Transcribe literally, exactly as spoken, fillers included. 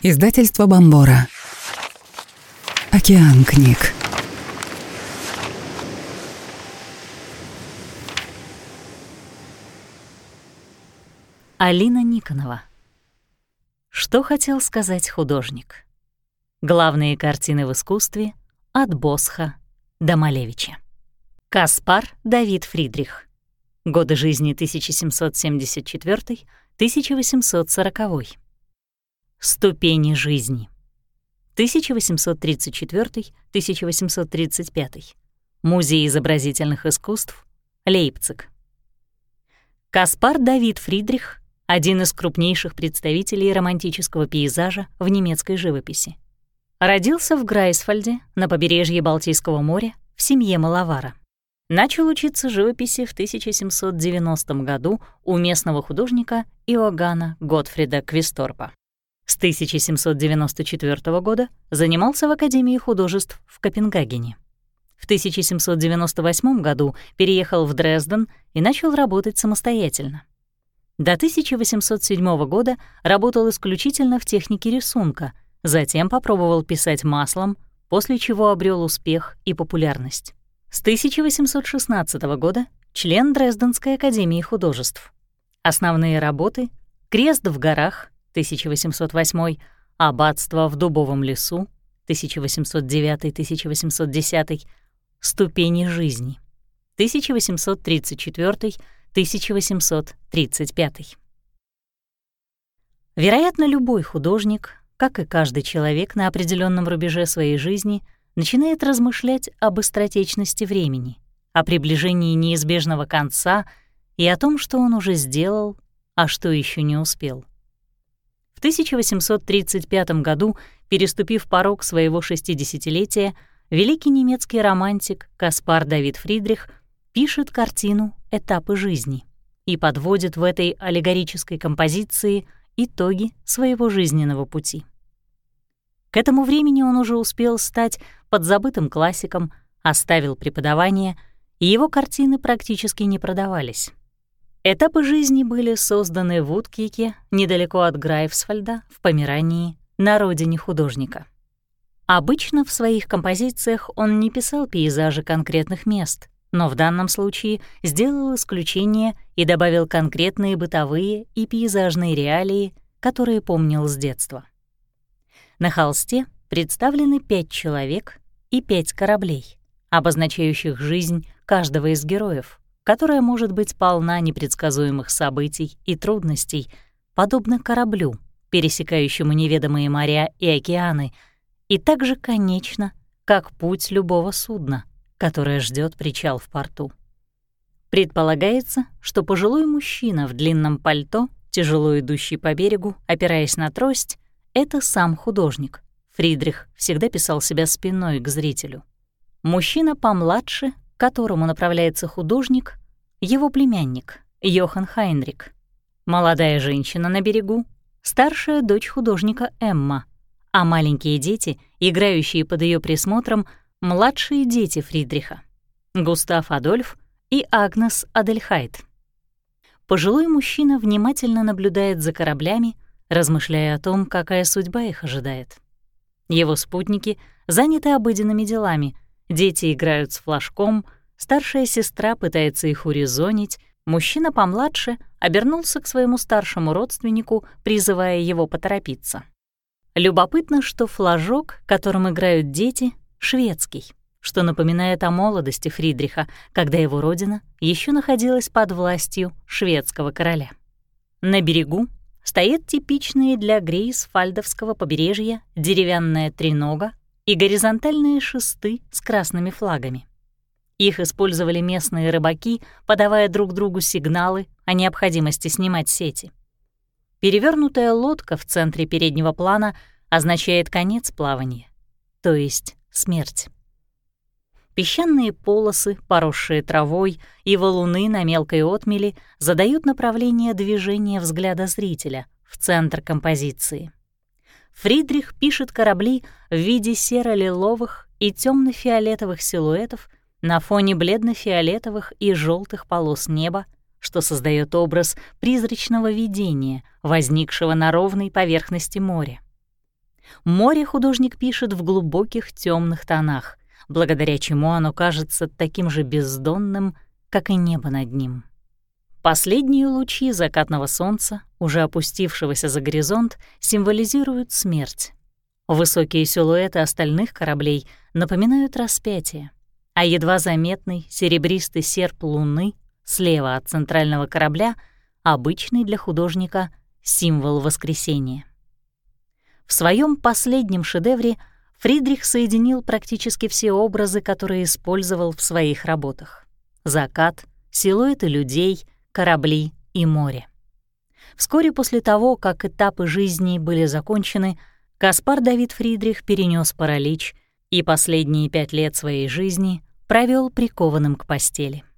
Издательство Бомбора. Океан книг. Алина Никонова. Что хотел сказать художник? Главные картины в искусстве от Босха до Малевича. Каспар Давид Фридрих. Годы жизни тысяча семьсот семьдесят четвёртый — тысяча восемьсот сороковой. Ступени жизни. тысяча восемьсот тридцать четвёртый — тысяча восемьсот тридцать пятый. Музей изобразительных искусств, Лейпциг. Каспар Давид Фридрих — один из крупнейших представителей романтического пейзажа в немецкой живописи. Родился в Грайсфальде на побережье Балтийского моря в семье маловара. Начал учиться живописи в тысяча семьсот девяностом году у местного художника Иоганна Готфрида Квисторпа. С тысяча семьсот девяносто четвёртого года занимался в Академии художеств в Копенгагене. В тысяча семьсот девяносто восьмом году переехал в Дрезден и начал работать самостоятельно. До тысяча восемьсот седьмого года работал исключительно в технике рисунка, затем попробовал писать маслом, после чего обрел успех и популярность. С тысяча восемьсот шестнадцатого года член Дрезденской академии художеств. Основные работы — «Крест в горах» тысяча восемьсот восьмой, «Аббатство в дубовом лесу» тысяча восемьсот девятый — тысяча восемьсот десятый, «Ступени жизни» тысяча восемьсот тридцать четвёртый — тысяча восемьсот тридцать пятый. Вероятно, любой художник, как и каждый человек на определенном рубеже своей жизни, начинает размышлять об быстротечности времени, о приближении неизбежного конца и о том, что он уже сделал, а что еще не успел. В тысяча восемьсот тридцать пятом году, переступив порог своего шестидесятилетия, великий немецкий романтик Каспар Давид Фридрих пишет картину «Этапы жизни» и подводит в этой аллегорической композиции итоги своего жизненного пути. К этому времени он уже успел стать подзабытым классиком, оставил преподавание, и его картины практически не продавались. «Этапы жизни» были созданы в Уткике, недалеко от Грайфсвальда, в Померании, на родине художника. Обычно в своих композициях он не писал пейзажи конкретных мест, но в данном случае сделал исключение и добавил конкретные бытовые и пейзажные реалии, которые помнил с детства. На холсте представлены пять человек и пять кораблей, обозначающих жизнь каждого из героев, которая может быть полна непредсказуемых событий и трудностей, подобно кораблю, пересекающему неведомые моря и океаны, и так же конечно, как путь любого судна, которое ждет причал в порту. Предполагается, что пожилой мужчина в длинном пальто, тяжело идущий по берегу, опираясь на трость, — это сам художник. Фридрих всегда писал себя спиной к зрителю. Мужчина помладше, к которому направляется художник, его племянник Йохан Хайнрих. Молодая женщина на берегу — старшая дочь художника Эмма, а маленькие дети, играющие под ее присмотром, — младшие дети Фридриха — Густав Адольф и Агнес Адельхайд. Пожилой мужчина внимательно наблюдает за кораблями, размышляя о том, какая судьба их ожидает. Его спутники заняты обыденными делами, дети играют с флажком, старшая сестра пытается их урезонить, мужчина помладше обернулся к своему старшему родственнику, призывая его поторопиться. Любопытно, что флажок, которым играют дети, шведский, что напоминает о молодости Фридриха, когда его родина еще находилась под властью шведского короля. На берегу стоят типичные для Грейсфальдовского побережья деревянная тренога и горизонтальные шесты с красными флагами. Их использовали местные рыбаки, подавая друг другу сигналы о необходимости снимать сети. Перевернутая лодка в центре переднего плана означает конец плавания, то есть смерть. Песчаные полосы, поросшие травой, и валуны на мелкой отмели задают направление движения взгляда зрителя в центр композиции. Фридрих пишет корабли в виде серо-лиловых и темно-фиолетовых силуэтов на фоне бледно-фиолетовых и желтых полос неба, что создает образ призрачного видения, возникшего на ровной поверхности моря. Море художник пишет в глубоких темных тонах, благодаря чему оно кажется таким же бездонным, как и небо над ним. Последние лучи закатного солнца, уже опустившегося за горизонт, символизируют смерть. Высокие силуэты остальных кораблей напоминают распятие, а едва заметный серебристый серп луны слева от центрального корабля — обычный для художника символ воскресения. В своем последнем шедевре Фридрих соединил практически все образы, которые использовал в своих работах: закат, силуэты людей, корабли и море. Вскоре после того, как этапы жизни были закончены, Каспар Давид Фридрих перенес паралич и последние пять лет своей жизни провел прикованным к постели.